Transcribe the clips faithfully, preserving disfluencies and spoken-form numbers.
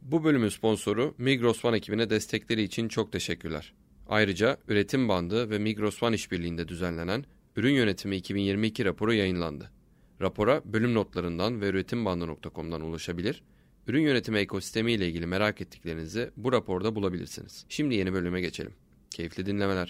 Bu bölümün sponsoru Migros One ekibine destekleri için çok teşekkürler. Ayrıca Üretim Bandı ve Migros One işbirliğinde düzenlenen Ürün Yönetimi iki bin yirmi iki raporu yayınlandı. Rapora bölüm notlarından ve üretimbandı nokta com'dan ulaşabilir, ürün yönetimi ekosistemi ile ilgili merak ettiklerinizi bu raporda bulabilirsiniz. Şimdi yeni bölüme geçelim. Keyifli dinlemeler.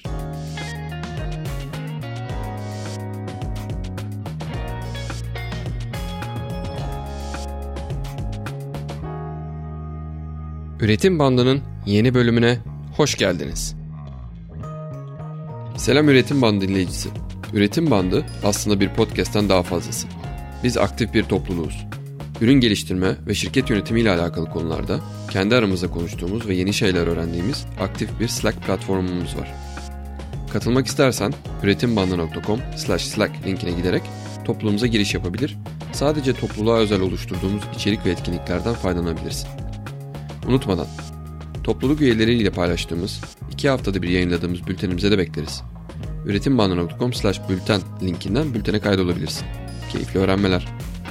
Üretim Bandı'nın yeni bölümüne hoş geldiniz. Selam Üretim Bandı dinleyicisi. Üretim Bandı aslında bir podcast'ten daha fazlası. Biz aktif bir topluluğuz. Ürün geliştirme ve şirket yönetimi ile alakalı konularda kendi aramızda konuştuğumuz ve yeni şeyler öğrendiğimiz aktif bir Slack platformumuz var. Katılmak istersen üretimbandı nokta com slash slack linkine giderek topluluğumuza giriş yapabilir, sadece topluluğa özel oluşturduğumuz içerik ve etkinliklerden faydalanabilirsin. Unutmadan, topluluk üyeleriyle paylaştığımız, iki haftada bir yayınladığımız bültenimize de bekleriz. üretimbandı nokta com slash bülten linkinden bültene kaydolabilirsin. Keyifli öğrenmeler.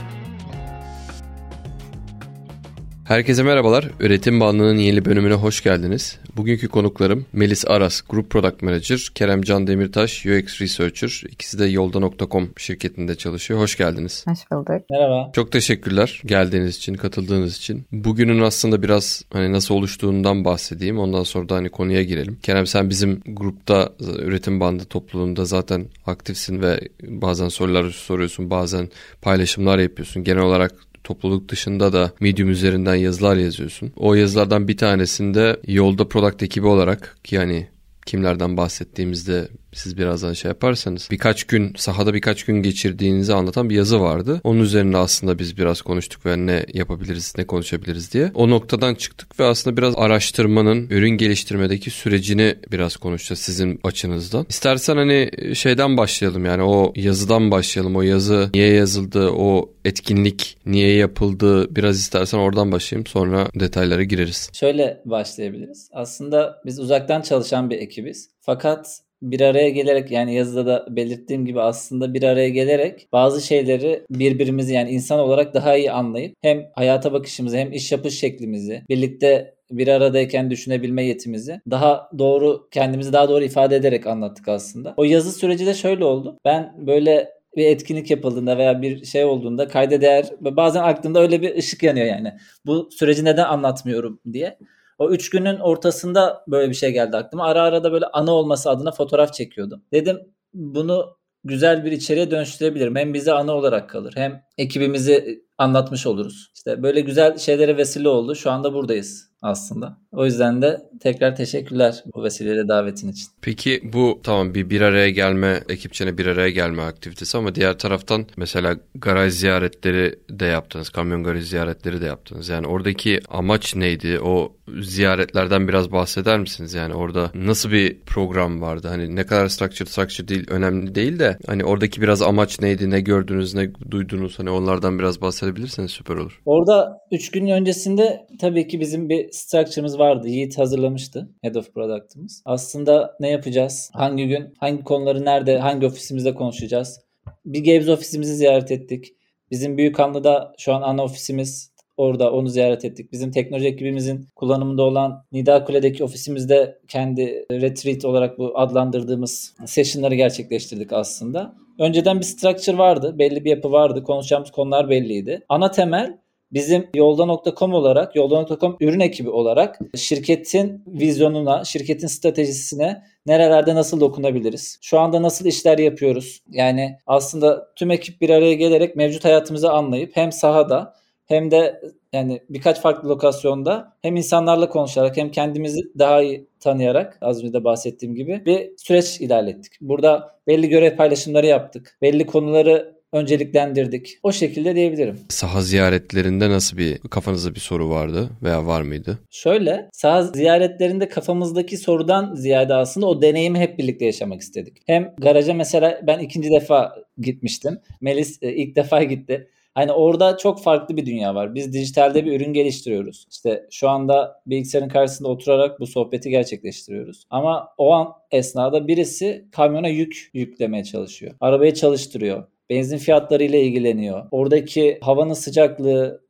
Herkese merhabalar. Üretim Bandı'nın yeni bölümüne hoş geldiniz. Bugünkü konuklarım Melis Aras, Group Product Manager, Kerem Can Demirtaş, U X Researcher. İkisi de yolda nokta com şirketinde çalışıyor. Hoş geldiniz. Hoş bulduk. Merhaba. Çok teşekkürler geldiğiniz için, katıldığınız için. Bugünün aslında biraz hani nasıl oluştuğundan bahsedeyim. Ondan sonra da hani konuya girelim. Kerem, sen bizim grupta, Üretim Bandı topluluğunda zaten aktifsin ve bazen sorular soruyorsun, bazen paylaşımlar yapıyorsun. Genel olarak topluluk dışında da Medium üzerinden yazılar yazıyorsun. O yazılardan bir tanesinde yolda product ekibi olarak, ki yani kimlerden bahsettiğimizde siz birazdan şey yaparsanız, birkaç gün sahada birkaç gün geçirdiğinizi anlatan bir yazı vardı. Onun üzerine aslında biz biraz konuştuk ve ne yapabiliriz, ne konuşabiliriz diye. O noktadan çıktık ve aslında biraz araştırmanın, ürün geliştirmedeki sürecini biraz konuşacağız sizin açınızdan. İstersen hani şeyden başlayalım, yani o yazıdan başlayalım. O yazı niye yazıldı, o etkinlik niye yapıldı, biraz istersen oradan başlayayım, sonra detaylara gireriz. Şöyle başlayabiliriz. Aslında biz uzaktan çalışan bir ekibiz. Fakat bir araya gelerek, yani yazıda da belirttiğim gibi aslında bir araya gelerek bazı şeyleri birbirimizi, yani insan olarak daha iyi anlayıp hem hayata bakışımızı hem iş yapış şeklimizi, birlikte bir aradayken düşünebilme yetimizi daha doğru, kendimizi daha doğru ifade ederek anlattık aslında. O yazı süreci de şöyle oldu. Ben böyle bir etkinlik yapıldığında veya bir şey olduğunda kayda değer, bazen aklımda öyle bir ışık yanıyor yani. Bu süreci neden anlatmıyorum diye. O üç günün ortasında böyle bir şey geldi aklıma. Ara ara da böyle anı olması adına fotoğraf çekiyordum. Dedim bunu güzel bir içeriğe dönüştürebilirim. Hem bize anı olarak kalır, hem ekibimizi anlatmış oluruz. İşte böyle güzel şeylere vesile oldu. Şu anda buradayız aslında. O yüzden de tekrar teşekkürler bu vesileyle davetin için. Peki bu tamam bir bir araya gelme, ekipçene bir araya gelme aktivitesi, ama diğer taraftan mesela garaj ziyaretleri de yaptınız. Kamyon garaj ziyaretleri de yaptınız. Yani oradaki amaç neydi? O ziyaretlerden biraz bahseder misiniz? Yani orada nasıl bir program vardı? Hani ne kadar structure structure değil, önemli değil de hani oradaki biraz amaç neydi? Ne gördünüz, ne duydunuz? Hani onlardan biraz bahsedebilirseniz süper olur. Orada üç gün öncesinde tabii ki bizim bir structure'ımız vardı. Yiğit hazırlamıştı. Head of Product'ımız. Aslında ne yapacağız? Hangi gün, hangi konuları nerede, hangi ofisimizde konuşacağız? Bir Gebze ofisimizi ziyaret ettik. Bizim Büyükhanlı'da şu an ana ofisimiz orada, onu ziyaret ettik. Bizim teknoloji ekibimizin kullanımında olan Nidakule'deki ofisimizde kendi retreat olarak bu adlandırdığımız session'ları gerçekleştirdik aslında. Önceden bir structure vardı. Belli bir yapı vardı. Konuşacağımız konular belliydi. Ana temel bizim yolda nokta com olarak, yolda nokta com ürün ekibi olarak şirketin vizyonuna, şirketin stratejisine nerelerde nasıl dokunabiliriz? Şu anda nasıl işler yapıyoruz? Yani aslında tüm ekip bir araya gelerek mevcut hayatımızı anlayıp hem sahada hem de yani birkaç farklı lokasyonda hem insanlarla konuşarak hem kendimizi daha iyi tanıyarak, az önce de bahsettiğim gibi bir süreç ilerlettik. Burada belli görev paylaşımları yaptık. Belli konuları önceliklendirdik. O şekilde diyebilirim. Saha ziyaretlerinde nasıl bir, kafanızda bir soru vardı veya var mıydı? Şöyle, saha ziyaretlerinde kafamızdaki sorudan ziyade aslında o deneyimi hep birlikte yaşamak istedik. Hem garaja mesela ben ikinci defa gitmiştim. Melis ilk defa gitti. Hani orada çok farklı bir dünya var. Biz dijitalde bir ürün geliştiriyoruz. İşte şu anda bilgisayarın karşısında oturarak bu sohbeti gerçekleştiriyoruz. Ama o an esnada birisi kamyona yük yüklemeye çalışıyor. Arabayı çalıştırıyor. Benzin fiyatları ile ilgileniyor. Oradaki havanın sıcaklığı,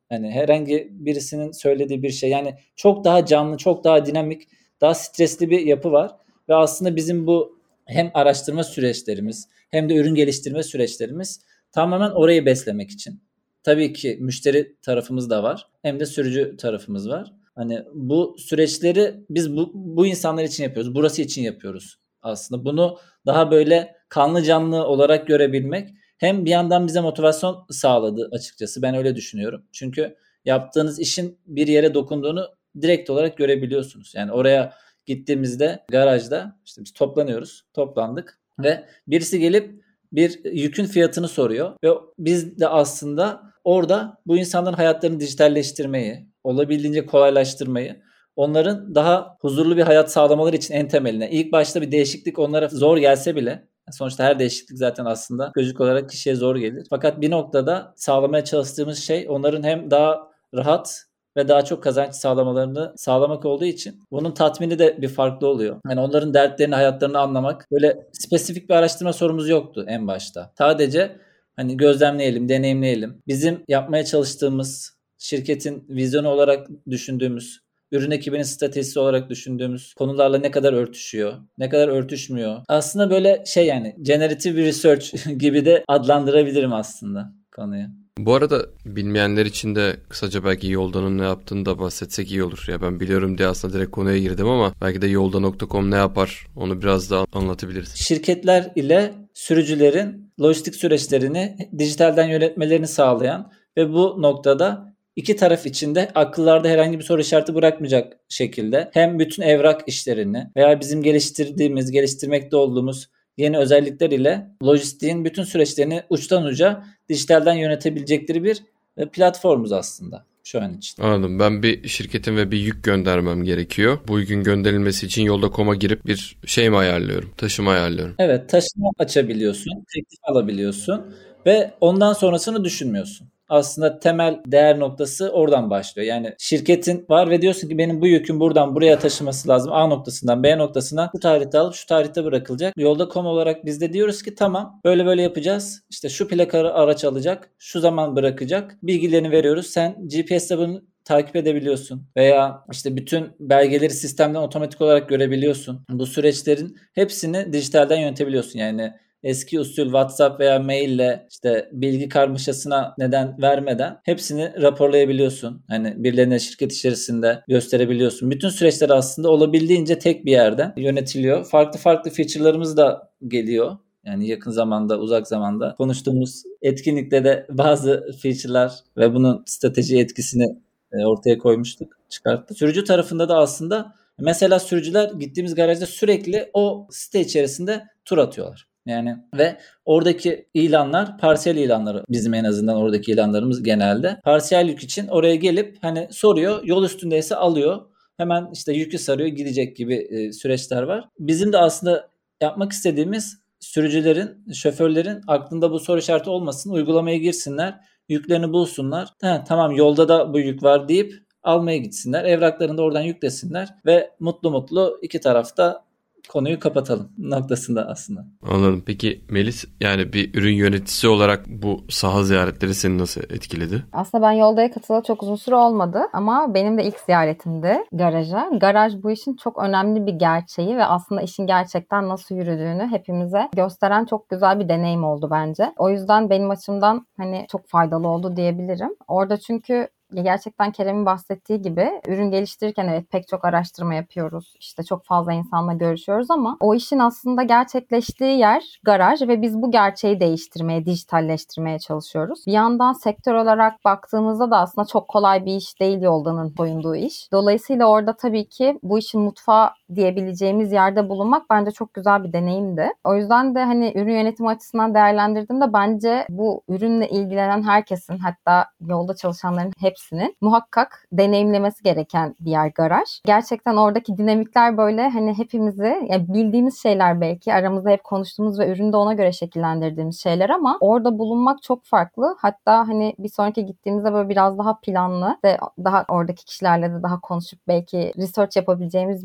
Hani herhangi birisinin söylediği bir şey, yani çok daha canlı, çok daha dinamik, daha stresli bir yapı var ve aslında bizim bu hem araştırma süreçlerimiz hem de ürün geliştirme süreçlerimiz tamamen orayı beslemek için. Tabii ki müşteri tarafımız da var, hem de sürücü tarafımız var. Hani bu süreçleri biz bu, bu insanlar için yapıyoruz, burası için yapıyoruz aslında. Bunu daha böyle kanlı canlı olarak görebilmek hem bir yandan bize motivasyon sağladı açıkçası. Ben öyle düşünüyorum. Çünkü yaptığınız işin bir yere dokunduğunu direkt olarak görebiliyorsunuz. Yani oraya gittiğimizde garajda işte biz toplanıyoruz. Toplandık ve birisi gelip bir yükün fiyatını soruyor ve biz de aslında orada bu insanların hayatlarını dijitalleştirmeyi, olabildiğince kolaylaştırmayı, onların daha huzurlu bir hayat sağlamaları için en temeline. İlk başta bir değişiklik onlara zor gelse bile, sonuçta her değişiklik zaten aslında gözlük olarak kişiye zor gelir. Fakat bir noktada sağlamaya çalıştığımız şey onların hem daha rahat ve daha çok kazanç sağlamalarını sağlamak olduğu için bunun tatmini de bir farklı oluyor. Yani onların dertlerini, hayatlarını anlamak, böyle spesifik bir araştırma sorumuz yoktu en başta. Sadece hani gözlemleyelim, deneyimleyelim. Bizim yapmaya çalıştığımız, şirketin vizyonu olarak düşündüğümüz, ürün ekibinin stratejisi olarak düşündüğümüz konularla ne kadar örtüşüyor, ne kadar örtüşmüyor. Aslında böyle şey, yani generative bir research gibi de adlandırabilirim aslında konuyu. Bu arada bilmeyenler için de kısaca belki Yolda'nın ne yaptığını da bahsetsek iyi olur. Ya ben biliyorum diye aslında direkt konuya girdim ama belki de yolda nokta com ne yapar onu biraz daha anlatabiliriz. Şirketler ile sürücülerin lojistik süreçlerini dijitalden yönetmelerini sağlayan ve bu noktada İki taraf için de akıllarda herhangi bir soru işareti bırakmayacak şekilde hem bütün evrak işlerini veya bizim geliştirdiğimiz, geliştirmekte olduğumuz yeni özellikler ile lojistiğin bütün süreçlerini uçtan uca dijitalden yönetebilecekleri bir platformumuz aslında şu an için. Anladım. Ben bir şirketin ve bir yük göndermem gerekiyor. Bu yükün gönderilmesi için yolda nokta com'a girip bir şey mi ayarlıyorum? Taşıma ayarlıyorum. Evet, taşıma açabiliyorsun, teklif alabiliyorsun ve ondan sonrasını düşünmüyorsun. Aslında temel değer noktası oradan başlıyor. Yani şirketin var ve diyorsun ki benim bu yükün buradan buraya taşıması lazım. A noktasından B noktasına şu tarihte alıp şu tarihte bırakılacak. Yolda nokta com olarak biz de diyoruz ki tamam, böyle böyle yapacağız. İşte şu plakalı araç alacak, şu zaman bırakacak. Bilgilerini veriyoruz. Sen G P S'te bunu takip edebiliyorsun veya işte bütün belgeleri sistemden otomatik olarak görebiliyorsun. Bu süreçlerin hepsini dijitalden yönetebiliyorsun. Yani eski usul WhatsApp veya maille işte bilgi karmaşasına neden vermeden hepsini raporlayabiliyorsun. Hani birilerine şirket içerisinde gösterebiliyorsun. Bütün süreçler aslında olabildiğince tek bir yerden yönetiliyor. Farklı farklı feature'larımız da geliyor. Yani yakın zamanda, uzak zamanda konuştuğumuz etkinlikte de bazı feature'lar ve bunun strateji etkisini ortaya koymuştuk, çıkarttık. Sürücü tarafında da aslında mesela sürücüler gittiğimiz garajda sürekli o site içerisinde tur atıyorlar. Yani ve oradaki ilanlar parsiyel ilanları, bizim en azından oradaki ilanlarımız genelde. Parsiyel yük için oraya gelip hani soruyor, yol üstündeyse alıyor. Hemen işte yükü sarıyor, gidecek gibi e, süreçler var. Bizim de aslında yapmak istediğimiz sürücülerin, şoförlerin aklında bu soru işareti olmasın, uygulamaya girsinler, yüklerini bulsunlar. Ha, tamam yolda da bu yük var deyip almaya gitsinler. Evraklarını da oradan yüklesinler ve mutlu mutlu iki tarafta konuyu kapatalım noktasında aslında. Anladım. Peki Melis, yani bir ürün yöneticisi olarak bu saha ziyaretleri seni nasıl etkiledi? Aslında ben Yolda'ya katılalı çok uzun süre olmadı ama benim de ilk ziyaretimdi garaja. Garaj bu işin çok önemli bir gerçeği ve aslında işin gerçekten nasıl yürüdüğünü hepimize gösteren çok güzel bir deneyim oldu bence. O yüzden benim açımdan hani çok faydalı oldu diyebilirim. Orada çünkü gerçekten Kerem'in bahsettiği gibi ürün geliştirirken evet pek çok araştırma yapıyoruz. İşte çok fazla insanla görüşüyoruz ama o işin aslında gerçekleştiği yer garaj ve biz bu gerçeği değiştirmeye, dijitalleştirmeye çalışıyoruz. Bir yandan sektör olarak baktığımızda da aslında çok kolay bir iş değil Yolda'nın koyunduğu iş. Dolayısıyla orada tabii ki bu işin mutfağı diyebileceğimiz yerde bulunmak bence çok güzel bir deneyimdi. O yüzden de hani ürün yönetimi açısından değerlendirdiğimde bence bu ürünle ilgilenen herkesin, hatta yolda çalışanların hepsinin muhakkak deneyimlemesi gereken bir yer garaj. Gerçekten oradaki dinamikler böyle hani hepimizi, yani bildiğimiz şeyler belki aramızda hep konuştuğumuz ve üründe ona göre şekillendirdiğimiz şeyler ama orada bulunmak çok farklı. Hatta hani bir sonraki gittiğimizde böyle biraz daha planlı ve daha oradaki kişilerle de daha konuşup belki research yapabileceğimiz bir nokta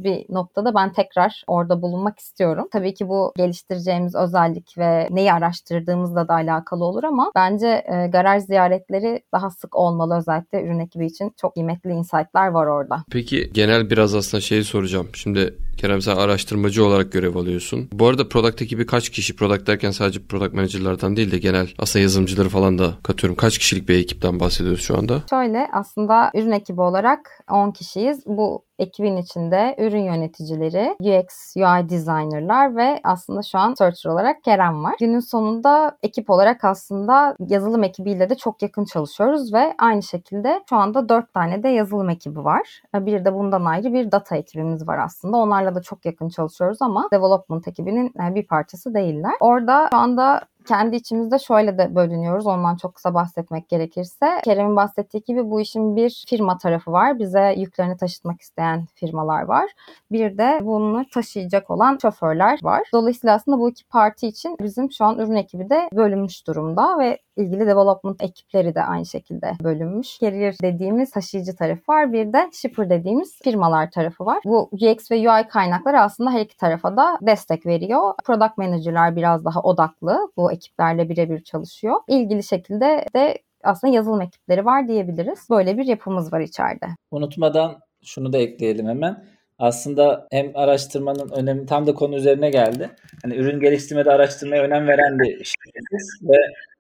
noktada ben tekrar orada bulunmak istiyorum. Tabii ki bu geliştireceğimiz özellik ve neyi araştırdığımızla da alakalı olur ama bence e, garaj ziyaretleri daha sık olmalı, özellikle ürün ekibi için çok kıymetli insight'lar var orada. Peki genel biraz aslında şeyi soracağım. Şimdi Kerem, sen araştırmacı olarak görev alıyorsun. Bu arada product ekibi kaç kişi? Product derken sadece product manager'lardan değil de genel aslında yazılımcıları falan da katıyorum. Kaç kişilik bir ekipten bahsediyoruz şu anda? Şöyle, aslında ürün ekibi olarak on kişiyiz. Bu ekibin içinde ürün yöneticileri, U X, U I designerlar ve aslında şu an searcher olarak Kerem var. Günün sonunda ekip olarak aslında yazılım ekibiyle de çok yakın çalışıyoruz ve aynı şekilde şu anda dört tane de yazılım ekibi var. Bir de bundan ayrı bir data ekibimiz var aslında. Onlarla da çok yakın çalışıyoruz ama development ekibinin bir parçası değiller. Orada şu anda kendi içimizde şöyle de bölünüyoruz. Ondan çok kısa bahsetmek gerekirse. Kerem'in bahsettiği gibi bu işin bir firma tarafı var. Bize yüklerini taşıtmak isteyen firmalar var. Bir de bunu taşıyacak olan şoförler var. Dolayısıyla aslında bu iki parti için bizim şu an ürün ekibi de bölünmüş durumda ve ilgili development ekipleri de aynı şekilde bölünmüş. Carrier dediğimiz taşıyıcı tarafı var. Bir de shipper dediğimiz firmalar tarafı var. Bu U X ve U I kaynakları aslında her iki tarafa da destek veriyor. Product manager'lar biraz daha odaklı. Bu ekiplerle birebir çalışıyor. İlgili şekilde de aslında yazılım ekipleri var diyebiliriz. Böyle bir yapımız var içeride. Unutmadan şunu da ekleyelim hemen. Aslında hem araştırmanın önemi, tam da konu üzerine geldi. Hani ürün geliştirmede araştırmaya önem veren bir şirketiz ve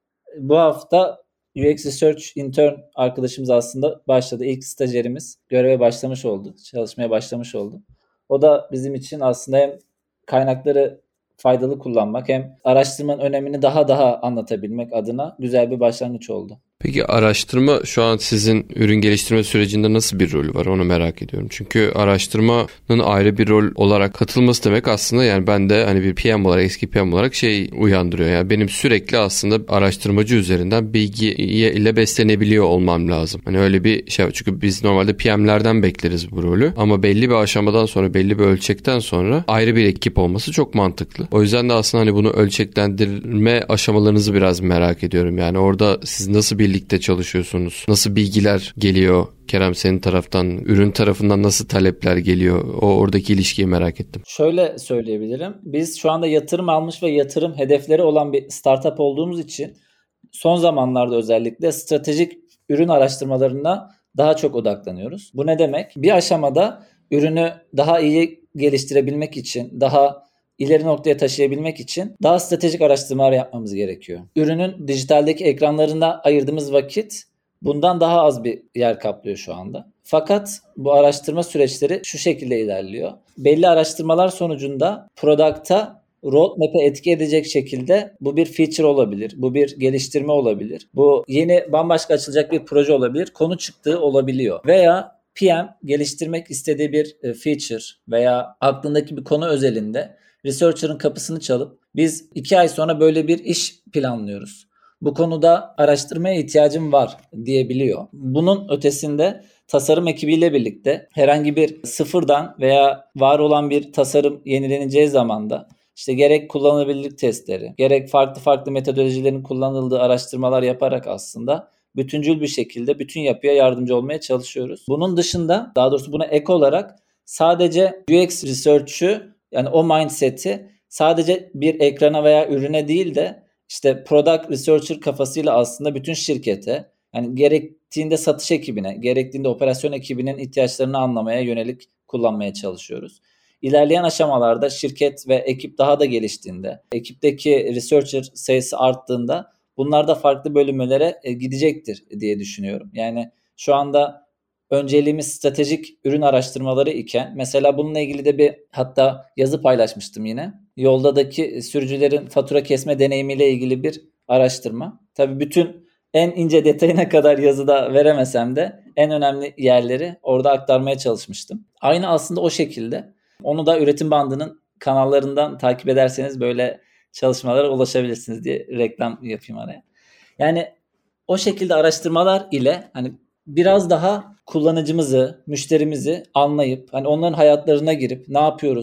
bu hafta U X Research Intern arkadaşımız aslında başladı. İlk stajyerimiz göreve başlamış oldu. Çalışmaya başlamış oldu. O da bizim için aslında hem kaynakları faydalı kullanmak hem araştırmanın önemini daha daha anlatabilmek adına güzel bir başlangıç oldu. Peki araştırma şu an sizin ürün geliştirme sürecinde nasıl bir rolü var, onu merak ediyorum. Çünkü araştırmanın ayrı bir rol olarak katılması demek aslında, yani ben de hani bir P M olarak, eski P M olarak şey uyandırıyor. Yani benim sürekli aslında araştırmacı üzerinden bilgi ile beslenebiliyor olmam lazım. Hani öyle bir şey var. Çünkü biz normalde P M'lerden bekleriz bu rolü. Ama belli bir aşamadan sonra, belli bir ölçekten sonra ayrı bir ekip olması çok mantıklı. O yüzden de aslında hani bunu ölçeklendirme aşamalarınızı biraz merak ediyorum. Yani orada siz nasıl bir birlikte çalışıyorsunuz? Nasıl bilgiler geliyor? Kerem, senin taraftan, ürün tarafından nasıl talepler geliyor? O oradaki ilişkiyi merak ettim. Şöyle söyleyebilirim. Biz şu anda yatırım almış ve yatırım hedefleri olan bir startup olduğumuz için son zamanlarda özellikle stratejik ürün araştırmalarına daha çok odaklanıyoruz. Bu ne demek? Bir aşamada ürünü daha iyi geliştirebilmek için, daha ileri noktaya taşıyabilmek için daha stratejik araştırmalar yapmamız gerekiyor. Ürünün dijitaldeki ekranlarında ayırdığımız vakit bundan daha az bir yer kaplıyor şu anda. Fakat bu araştırma süreçleri şu şekilde ilerliyor. Belli araştırmalar sonucunda product'a, roadmap'e etki edecek şekilde bu bir feature olabilir, bu bir geliştirme olabilir, bu yeni bambaşka açılacak bir proje olabilir, konu çıktığı olabiliyor. Veya P M geliştirmek istediği bir feature veya aklındaki bir konu özelinde researcher'ın kapısını çalıp biz iki ay sonra böyle bir iş planlıyoruz, bu konuda araştırmaya ihtiyacım var diyebiliyor. Bunun ötesinde tasarım ekibiyle birlikte herhangi bir sıfırdan veya var olan bir tasarım yenileneceği zaman da işte gerek kullanılabilirlik testleri, gerek farklı farklı metodolojilerin kullanıldığı araştırmalar yaparak aslında bütüncül bir şekilde bütün yapıya yardımcı olmaya çalışıyoruz. Bunun dışında, daha doğrusu buna ek olarak sadece U X Research'ü, yani o mindset'i sadece bir ekrana veya ürüne değil de işte product researcher kafasıyla aslında bütün şirkete, yani gerektiğinde satış ekibine, gerektiğinde operasyon ekibinin ihtiyaçlarını anlamaya yönelik kullanmaya çalışıyoruz. İlerleyen aşamalarda şirket ve ekip daha da geliştiğinde, ekipteki researcher sayısı arttığında bunlar da farklı bölümlere gidecektir diye düşünüyorum. Yani şu anda önceliğimiz stratejik ürün araştırmaları iken mesela bununla ilgili de bir hatta yazı paylaşmıştım yine. Yoldaki sürücülerin fatura kesme deneyimiyle ilgili bir araştırma. Tabii bütün en ince detayına kadar yazıda veremesem de en önemli yerleri orada aktarmaya çalışmıştım. Aynı aslında o şekilde. Onu da Üretim Bandı'nın kanallarından takip ederseniz böyle çalışmalara ulaşabilirsiniz diye reklam yapayım araya. Yani o şekilde araştırmalar ile hani biraz daha kullanıcımızı, müşterimizi anlayıp hani onların hayatlarına girip ne yapıyoruz,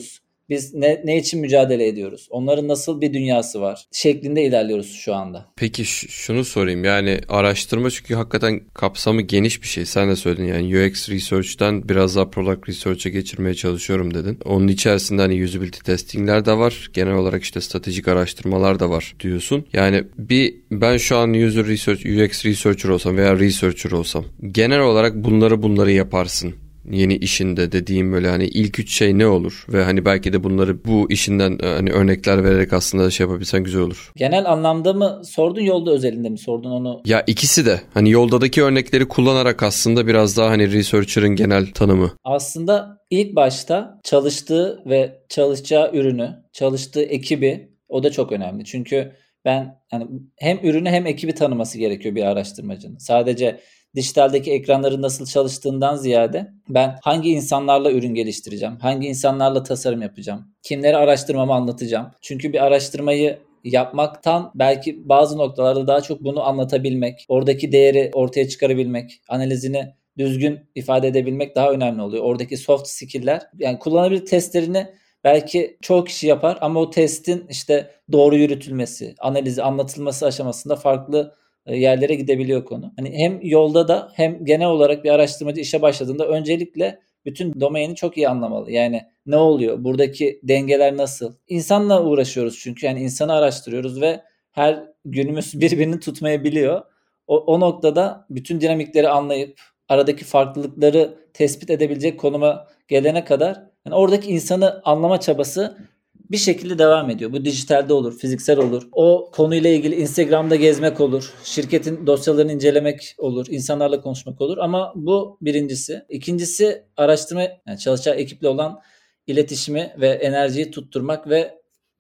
Biz ne, ne için mücadele ediyoruz? Onların nasıl bir dünyası var? Şeklinde ilerliyoruz şu anda. Peki ş- şunu sorayım, yani araştırma çünkü hakikaten kapsamı geniş bir şey. Sen de söyledin yani U X Research'ten biraz daha Product Research'e geçirmeye çalışıyorum dedin. Onun içerisinde hani usability testingler de var. Genel olarak işte stratejik araştırmalar da var diyorsun. Yani bir ben şu an user research, U X researcher olsam veya researcher olsam genel olarak bunları bunları yaparsın yeni işinde dediğim böyle hani ilk üç şey ne olur ve hani belki de bunları bu işinden hani örnekler vererek aslında şey yapabilsen güzel olur. Genel anlamda mı sordun, yolda özelinde mi sordun onu? Ya ikisi de hani yoldadaki örnekleri kullanarak aslında biraz daha hani researcher'ın genel tanımı. Aslında ilk başta çalıştığı ve çalışacağı ürünü, çalıştığı ekibi, o da çok önemli. Çünkü ben hani hem ürünü hem ekibi tanıması gerekiyor bir araştırmacının. Sadece dijitaldeki ekranların nasıl çalıştığından ziyade ben hangi insanlarla ürün geliştireceğim, hangi insanlarla tasarım yapacağım, kimleri araştırmamı anlatacağım. Çünkü bir araştırmayı yapmaktan belki bazı noktalarda daha çok bunu anlatabilmek, oradaki değeri ortaya çıkarabilmek, analizini düzgün ifade edebilmek daha önemli oluyor. Oradaki soft skill'ler, yani kullanabilir testlerini belki çoğu kişi yapar ama o testin işte doğru yürütülmesi, analizi, anlatılması aşamasında farklı yerlere gidebiliyor konu. Hani hem yolda da hem genel olarak bir araştırmacı işe başladığında öncelikle bütün domaini çok iyi anlamalı. Yani ne oluyor? Buradaki dengeler nasıl? İnsanla uğraşıyoruz çünkü yani insanı araştırıyoruz ve her günümüz birbirini tutmayabiliyor. O, o noktada bütün dinamikleri anlayıp aradaki farklılıkları tespit edebilecek konuma gelene kadar yani oradaki insanı anlama çabası bir şekilde devam ediyor. Bu dijitalde olur, fiziksel olur. O konuyla ilgili Instagram'da gezmek olur. Şirketin dosyalarını incelemek olur. İnsanlarla konuşmak olur. Ama bu birincisi. İkincisi araştırma, yani çalışacağı ekiple olan iletişimi ve enerjiyi tutturmak ve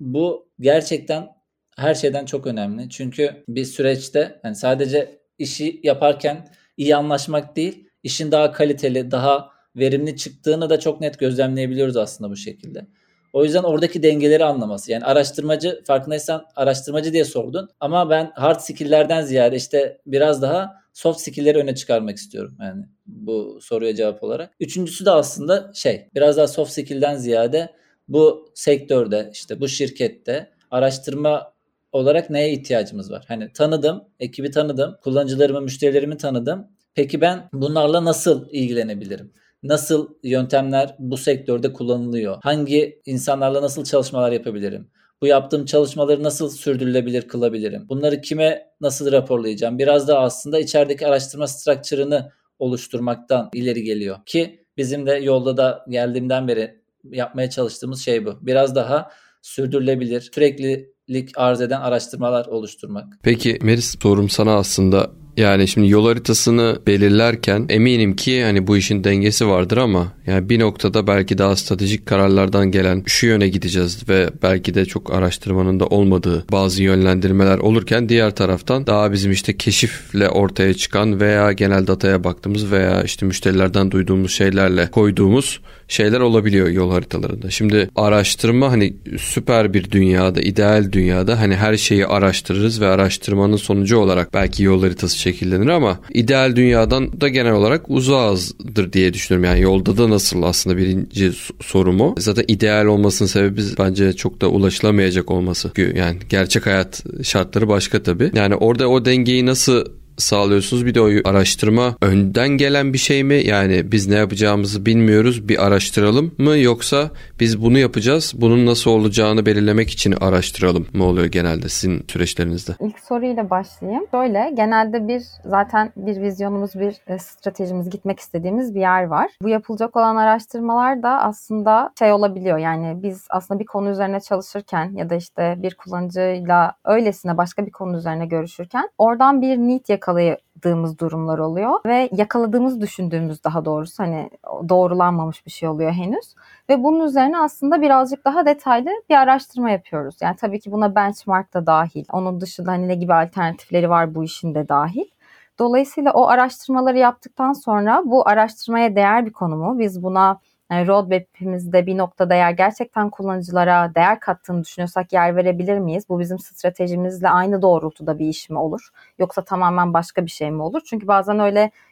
bu gerçekten her şeyden çok önemli. Çünkü bir süreçte yani sadece işi yaparken iyi anlaşmak değil, işin daha kaliteli, daha verimli çıktığını da çok net gözlemleyebiliyoruz aslında bu şekilde. O yüzden oradaki dengeleri anlaması. Yani araştırmacı, farkındaysan araştırmacı diye sordun. Ama ben hard skill'lerden ziyade işte biraz daha soft skill'leri öne çıkarmak istiyorum. Yani bu soruya cevap olarak. Üçüncüsü de aslında şey, biraz daha soft skill'den ziyade bu sektörde, işte bu şirkette araştırma olarak neye ihtiyacımız var? Hani tanıdım, ekibi tanıdım, kullanıcılarımı, müşterilerimi tanıdım. Peki ben bunlarla nasıl ilgilenebilirim? Nasıl yöntemler bu sektörde kullanılıyor? Hangi insanlarla nasıl çalışmalar yapabilirim? Bu yaptığım çalışmaları nasıl sürdürülebilir kılabilirim? Bunları kime nasıl raporlayacağım? Biraz da aslında içerideki araştırma structure'ını oluşturmaktan ileri geliyor. Ki bizim de yolda da geldiğimden beri yapmaya çalıştığımız şey bu. Biraz daha sürdürülebilir, süreklilik arz eden araştırmalar oluşturmak. Peki Meris, sorum sana aslında. Yani şimdi yol haritasını belirlerken eminim ki hani bu işin dengesi vardır ama yani bir noktada belki daha stratejik kararlardan gelen şu yöne gideceğiz ve belki de çok araştırmanın da olmadığı bazı yönlendirmeler olurken diğer taraftan daha bizim işte keşifle ortaya çıkan veya genel dataya baktığımız veya işte müşterilerden duyduğumuz şeylerle koyduğumuz şeyler olabiliyor yol haritalarında. Şimdi araştırma hani süper bir dünyada, ideal dünyada hani her şeyi araştırırız ve araştırmanın sonucu olarak belki yol haritası şekillenir ama ideal dünyadan da genel olarak uzağızdır diye düşünüyorum. Yani yolda da nasıl aslında birinci sorum o. Zaten ideal olmasının sebebi bence çok da ulaşılamayacak olması. Yani gerçek hayat şartları başka tabii. Yani orada o dengeyi nasıl sağlıyorsunuz? Bir de o araştırma önden gelen bir şey mi? Yani biz ne yapacağımızı bilmiyoruz, bir araştıralım mı? Yoksa biz bunu yapacağız, bunun nasıl olacağını belirlemek için araştıralım mı oluyor genelde sizin süreçlerinizde? İlk soruyla başlayayım. Şöyle, genelde bir zaten bir vizyonumuz, bir stratejimiz, gitmek istediğimiz bir yer var. Bu yapılacak olan araştırmalar da aslında şey olabiliyor. Yani biz aslında bir konu üzerine çalışırken ya da işte bir kullanıcıyla öylesine başka bir konu üzerine görüşürken oradan bir need yakaladığımız durumlar oluyor ve yakaladığımız düşündüğümüz, daha doğrusu hani doğrulanmamış bir şey oluyor henüz ve bunun üzerine aslında birazcık daha detaylı bir araştırma yapıyoruz. Yani tabii ki buna benchmark da dahil. Onun dışında hani ne gibi alternatifleri var bu işin de dahil. Dolayısıyla o araştırmaları yaptıktan sonra bu araştırmaya değer bir konu mu? Biz buna yani roadmap'imizde bir noktada eğer gerçekten kullanıcılara değer kattığını düşünüyorsak yer verebilir miyiz? Bu bizim stratejimizle aynı doğrultuda bir iş mi olur? Yoksa tamamen başka bir şey mi olur? Çünkü bazen öyle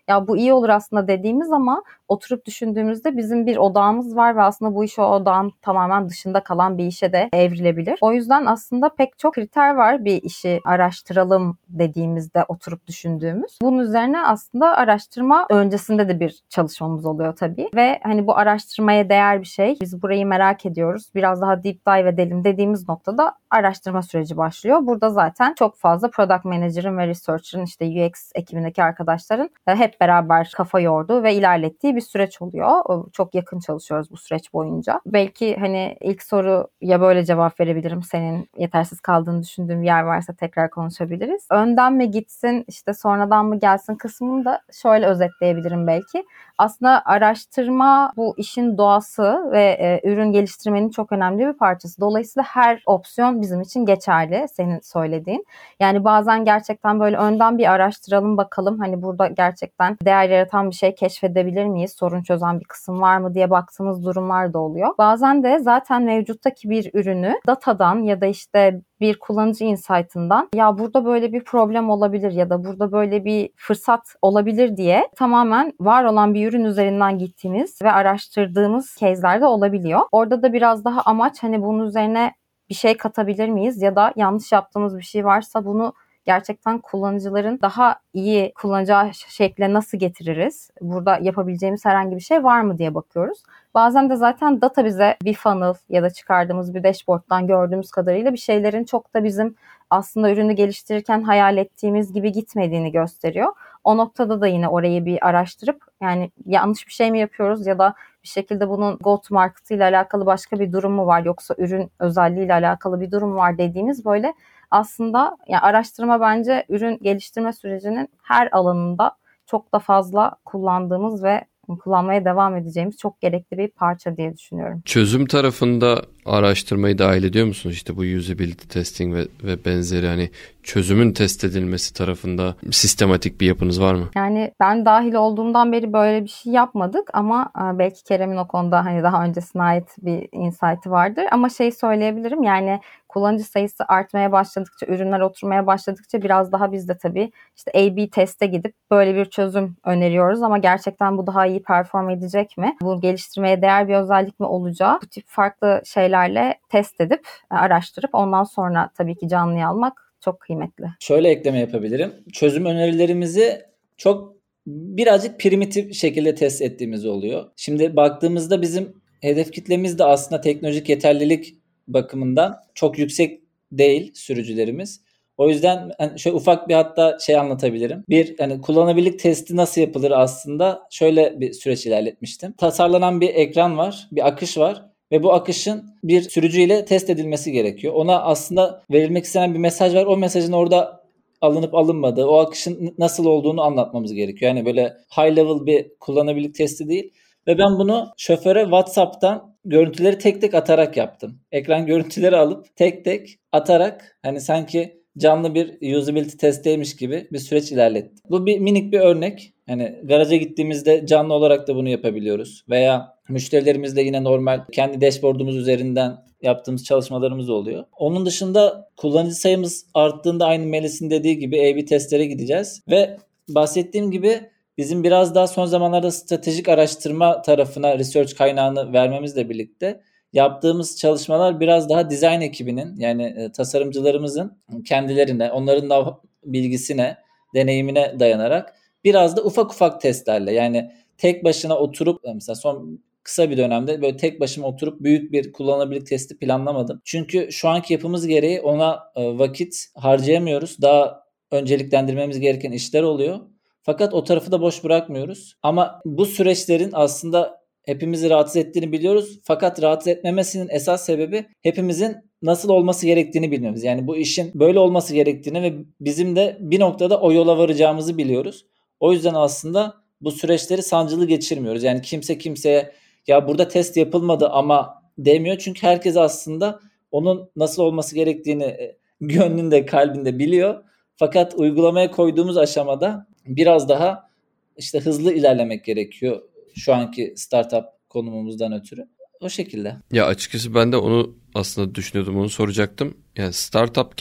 ya bu iyi olur aslında dediğimiz ama oturup düşündüğümüzde bizim bir odağımız var ve aslında bu iş o odağın tamamen dışında kalan bir işe de evrilebilir. O yüzden aslında pek çok kriter var bir işi araştıralım dediğimizde oturup düşündüğümüz. Bunun üzerine aslında araştırma öncesinde de bir çalışmamız oluyor tabii ve hani bu araştırmaya değer bir şey. Biz burayı merak ediyoruz. Biraz daha deep dive edelim dediğimiz noktada araştırma süreci başlıyor. Burada zaten çok fazla product manager'ın ve researcher'ın işte U X ekibindeki arkadaşların hep beraber kafa yorduğu ve ilerlettiği bir süreç oluyor. Çok yakın çalışıyoruz bu süreç boyunca. Belki hani ilk soruya böyle cevap verebilirim. Senin yetersiz kaldığını düşündüğüm yer varsa tekrar konuşabiliriz. Önden mi gitsin, işte sonradan mı gelsin kısmını da şöyle özetleyebilirim belki. Aslında araştırma bu işin doğası ve e, ürün geliştirmenin çok önemli bir parçası. Dolayısıyla her opsiyon bizim için geçerli, senin söylediğin. Yani bazen gerçekten böyle önden bir araştıralım bakalım. Hani burada gerçekten değer yaratan bir şey keşfedebilir miyiz? Sorun çözen bir kısım var mı diye baktığımız durumlar da oluyor. Bazen de zaten mevcuttaki bir ürünü datadan ya da işte bir kullanıcı insight'ından ya burada böyle bir problem olabilir ya da burada böyle bir fırsat olabilir diye tamamen var olan bir ürün üzerinden gittiğimiz ve araştırdığımız case'ler de olabiliyor. Orada da biraz daha amaç hani bunun üzerine bir şey katabilir miyiz ya da yanlış yaptığımız bir şey varsa bunu gerçekten kullanıcıların daha iyi kullanacağı şekle nasıl getiririz? Burada yapabileceğimiz herhangi bir şey var mı diye bakıyoruz. Bazen de zaten data bize bir funnel ya da çıkardığımız bir dashboard'dan gördüğümüz kadarıyla bir şeylerin çok da bizim aslında ürünü geliştirirken hayal ettiğimiz gibi gitmediğini gösteriyor. O noktada da yine orayı bir araştırıp yani yanlış bir şey mi yapıyoruz ya da bir şekilde bunun go to market ile alakalı başka bir durum mu var yoksa ürün özelliğiyle alakalı bir durum mu var dediğimiz böyle aslında yani araştırma bence ürün geliştirme sürecinin her alanında çok da fazla kullandığımız ve kullanmaya devam edeceğimiz çok gerekli bir parça diye düşünüyorum. Çözüm tarafında araştırmayı dahil ediyor musunuz? İşte bu usability testing ve, ve benzeri hani çözümün test edilmesi tarafında sistematik bir yapınız var mı? Yani ben dahil olduğumdan beri böyle bir şey yapmadık ama belki Kerem'in o konuda hani daha öncesine ait bir insight'ı vardır. Ama şey söyleyebilirim yani kullanıcı sayısı artmaya başladıkça, ürünler oturmaya başladıkça biraz daha biz de tabii işte A B teste gidip böyle bir çözüm öneriyoruz ama gerçekten bu daha iyi perform edecek mi? Bu geliştirmeye değer bir özellik mi olacağı? Bu tip farklı şeylerle test edip, araştırıp ondan sonra tabii ki canlıya almak çok kıymetli. Şöyle ekleme yapabilirim. Çözüm önerilerimizi çok birazcık primitif şekilde test ettiğimiz oluyor. Şimdi baktığımızda bizim hedef kitlemiz de aslında teknolojik yeterlilik bakımından çok yüksek değil sürücülerimiz. O yüzden hani şöyle ufak bir hatta şey anlatabilirim. Bir hani kullanılabilirlik testi nasıl yapılır aslında şöyle bir süreç ilerletmiştim. Tasarlanan bir ekran var, bir akış var ve bu akışın bir sürücüyle test edilmesi gerekiyor. Ona aslında verilmek istenen bir mesaj var. O mesajın orada alınıp alınmadığı, o akışın nasıl olduğunu anlatmamız gerekiyor. Yani böyle high level bir kullanılabilirlik testi değil. Ve ben bunu şoföre WhatsApp'tan görüntüleri tek tek atarak yaptım. Ekran görüntüleri alıp tek tek atarak hani sanki canlı bir usability testiymiş gibi bir süreç ilerlettim. Bu bir minik bir örnek. Hani garaja gittiğimizde canlı olarak da bunu yapabiliyoruz. Veya müşterilerimizle yine normal kendi dashboard'umuz üzerinden yaptığımız çalışmalarımız oluyor. Onun dışında kullanıcı sayımız arttığında aynı Melis'in dediği gibi A B testlere gideceğiz. Ve bahsettiğim gibi bizim biraz daha son zamanlarda stratejik araştırma tarafına research kaynağını vermemizle birlikte yaptığımız çalışmalar biraz daha design ekibinin yani e, tasarımcılarımızın kendilerine, onların da bilgisine, deneyimine dayanarak biraz da ufak ufak testlerle yani tek başına oturup mesela son kısa bir dönemde böyle tek başıma oturup büyük bir kullanılabilirlik testi planlamadım. Çünkü şu anki yapımız gereği ona e, vakit harcayamıyoruz. Daha önceliklendirmemiz gereken işler oluyor. Fakat o tarafı da boş bırakmıyoruz. Ama bu süreçlerin aslında hepimizi rahatsız ettiğini biliyoruz. Fakat rahatsız etmemesinin esas sebebi hepimizin nasıl olması gerektiğini bilmemiz. Yani bu işin böyle olması gerektiğini ve bizim de bir noktada o yola varacağımızı biliyoruz. O yüzden aslında bu süreçleri sancılı geçirmiyoruz. Yani kimse kimseye ya burada test yapılmadı ama demiyor. Çünkü herkes aslında onun nasıl olması gerektiğini gönlünde, kalbinde biliyor. Fakat uygulamaya koyduğumuz aşamada biraz daha işte hızlı ilerlemek gerekiyor şu anki startup konumumuzdan ötürü. O şekilde. Ya açıkçası ben de onu aslında düşünüyordum, onu soracaktım. Yani startupken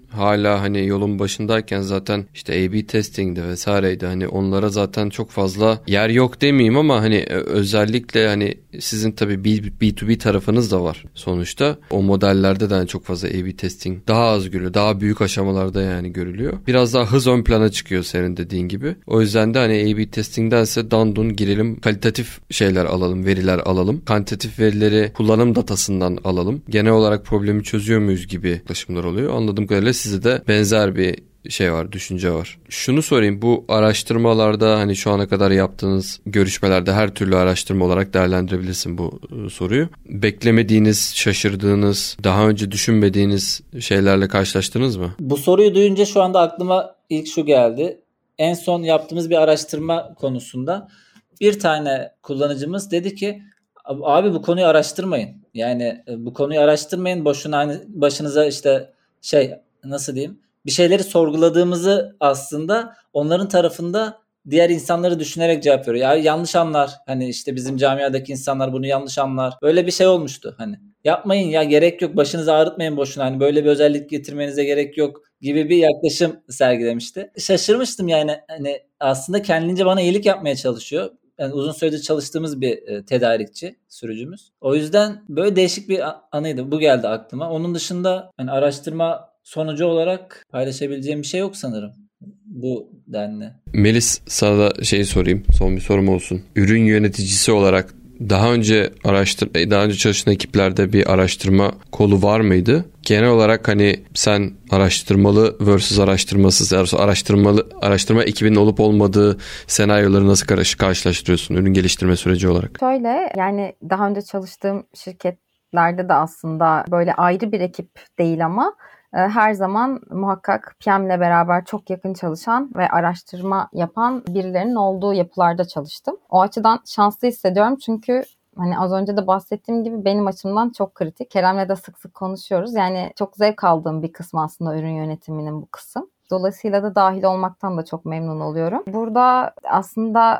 hala hani yolun başındayken zaten işte A B testing'de vesaireydi, hani onlara zaten çok fazla yer yok demeyeyim ama hani özellikle hani sizin tabii B to B tarafınız da var sonuçta. O modellerde de yani çok fazla A B testing daha az görülüyor. Daha büyük aşamalarda yani görülüyor. Biraz daha hız ön plana çıkıyor senin dediğin gibi. O yüzden de hani A B testing'dense dandun girelim, kalitatif şeyler alalım, veriler alalım. Kantitatif verileri kullanım datasından alalım. Genel olarak problemi çözüyor muyuz gibi yaklaşımlar oluyor. Anladığım kadarıyla size de benzer bir şey var, düşünce var. Şunu sorayım, bu araştırmalarda hani şu ana kadar yaptığınız görüşmelerde her türlü araştırma olarak değerlendirebilirsin bu soruyu. Beklemediğiniz, şaşırdığınız, daha önce düşünmediğiniz şeylerle karşılaştınız mı? Bu soruyu duyunca şu anda aklıma ilk şu geldi. En son yaptığımız bir araştırma konusunda bir tane kullanıcımız dedi ki abi bu konuyu araştırmayın. Yani bu konuyu araştırmayın. Boşuna hani başınıza işte şey nasıl diyeyim bir şeyleri sorguladığımızı aslında onların tarafında diğer insanları düşünerek cevap veriyor. Ya yanlış anlar. Hani işte bizim camiadaki insanlar bunu yanlış anlar. Böyle bir şey olmuştu hani. Yapmayın ya, gerek yok. Başınızı ağrıtmayın boşuna. Hani böyle bir özellik getirmenize gerek yok gibi bir yaklaşım sergilemişti. Şaşırmıştım yani, hani aslında kendince bana iyilik yapmaya çalışıyor. Yani uzun süredir çalıştığımız bir e, tedarikçi sürücümüz. O yüzden böyle değişik bir anıydı. Bu geldi aklıma. Onun dışında hani araştırma sonucu olarak paylaşabileceğim bir şey yok sanırım bu denli. Melis, sana da şey sorayım. Son bir sorum olsun. Ürün yöneticisi olarak daha önce araştır daha önce çalıştığın ekiplerde bir araştırma kolu var mıydı? Genel olarak hani sen araştırmalı versus araştırmasız, araştırmalı araştırma ekibinin olup olmadığı senaryoları nasıl karşılaştırıyorsun ürün geliştirme süreci olarak? Şöyle, yani daha önce çalıştığım şirketlerde de aslında böyle ayrı bir ekip değil ama her zaman muhakkak P M'le beraber çok yakın çalışan ve araştırma yapan birilerinin olduğu yapılarda çalıştım. O açıdan şanslı hissediyorum çünkü hani az önce de bahsettiğim gibi benim açımdan çok kritik. Kerem'le de sık sık konuşuyoruz. Yani çok zevk aldığım bir kısmı aslında ürün yönetiminin bu kısım. Dolayısıyla da dahil olmaktan da çok memnun oluyorum. Burada aslında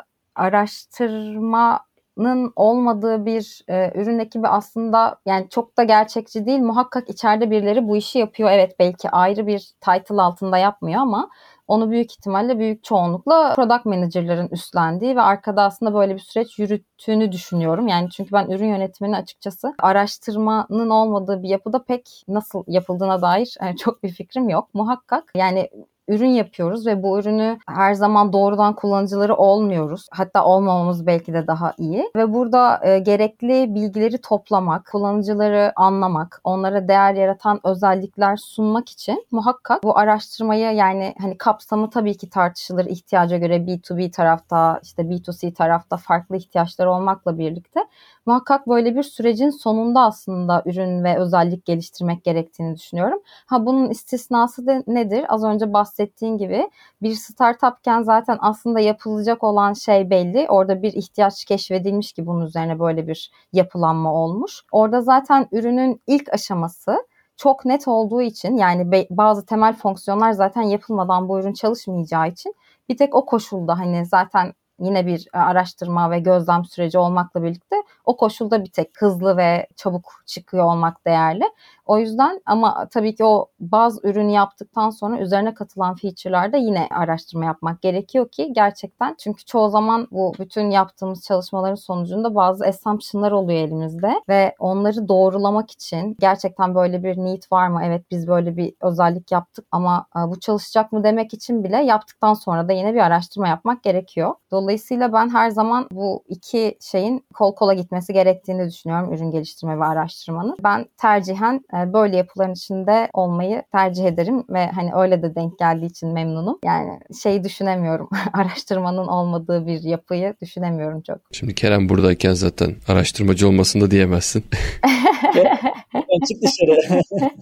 araştırma olmadığı bir e, ürün ekibi aslında yani çok da gerçekçi değil. Muhakkak içeride birileri bu işi yapıyor. Evet, belki ayrı bir title altında yapmıyor ama onu büyük ihtimalle büyük çoğunlukla product manager'ların üstlendiği ve arkada aslında böyle bir süreç yürüttüğünü düşünüyorum. Yani çünkü ben ürün yönetimini açıkçası araştırmanın olmadığı bir yapıda pek nasıl yapıldığına dair yani çok bir fikrim yok. Muhakkak yani ürün yapıyoruz ve bu ürünü her zaman doğrudan kullanıcıları olmuyoruz. Hatta olmamamız belki de daha iyi. Ve burada e, gerekli bilgileri toplamak, kullanıcıları anlamak, onlara değer yaratan özellikler sunmak için muhakkak bu araştırmayı, yani hani kapsamı tabii ki tartışılır. İhtiyaca göre B to B tarafta, işte B to C tarafta farklı ihtiyaçlar olmakla birlikte muhakkak böyle bir sürecin sonunda aslında ürün ve özellik geliştirmek gerektiğini düşünüyorum. Ha, bunun istisnası da nedir? Az önce bahsettiğim gibi bir startupken zaten aslında yapılacak olan şey belli. Orada bir ihtiyaç keşfedilmiş ki bunun üzerine böyle bir yapılanma olmuş. Orada zaten ürünün ilk aşaması çok net olduğu için, yani bazı temel fonksiyonlar zaten yapılmadan bu ürün çalışmayacağı için bir tek o koşulda hani zaten yine bir araştırma ve gözlem süreci olmakla birlikte o koşulda bir tek hızlı ve çabuk çıkıyor olmak değerli. O yüzden ama tabii ki o bazı ürünü yaptıktan sonra üzerine katılan feature'larda yine araştırma yapmak gerekiyor ki gerçekten, çünkü çoğu zaman bu bütün yaptığımız çalışmaların sonucunda bazı assumption'lar oluyor elimizde ve onları doğrulamak için gerçekten böyle bir need var mı? Evet, biz böyle bir özellik yaptık ama bu çalışacak mı demek için bile yaptıktan sonra da yine bir araştırma yapmak gerekiyor. Dolayısıyla ben her zaman bu iki şeyin kol kola gitmesi gerektiğini düşünüyorum, ürün geliştirme ve araştırmanın. Ben tercihen böyle yapıların içinde olmayı tercih ederim ve hani öyle de denk geldiği için memnunum. Yani şey düşünemiyorum, araştırmanın olmadığı bir yapıyı düşünemiyorum çok. Şimdi Kerem buradayken zaten araştırmacı olmasını da diyemezsin. Çık dışarı.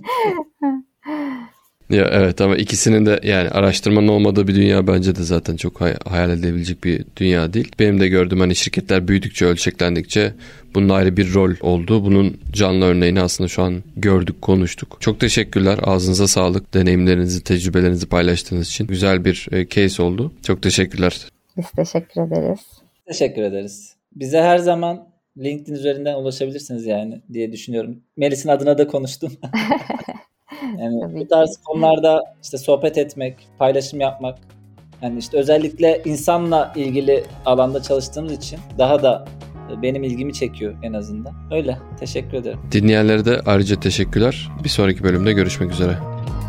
Ya evet, ama ikisinin de yani araştırmanın olmadığı bir dünya bence de zaten çok hay- hayal edilebilecek bir dünya değil. Benim de gördüğüm hani şirketler büyüdükçe, ölçeklendikçe bunun ayrı bir rol oldu. Bunun canlı örneğini aslında şu an gördük, konuştuk. Çok teşekkürler. Ağzınıza sağlık. Deneyimlerinizi, tecrübelerinizi paylaştığınız için güzel bir e, case oldu. Çok teşekkürler. Biz teşekkür ederiz. Teşekkür ederiz. Bize her zaman LinkedIn üzerinden ulaşabilirsiniz yani diye düşünüyorum. Melis'in adına da konuştum. Yani Tabii bu tarz ki. konularda işte sohbet etmek, paylaşım yapmak, yani işte özellikle insanla ilgili alanda çalıştığımız için daha da benim ilgimi çekiyor en azından. Öyle. Teşekkür ederim. Dinleyenlere de ayrıca teşekkürler. Bir sonraki bölümde görüşmek üzere.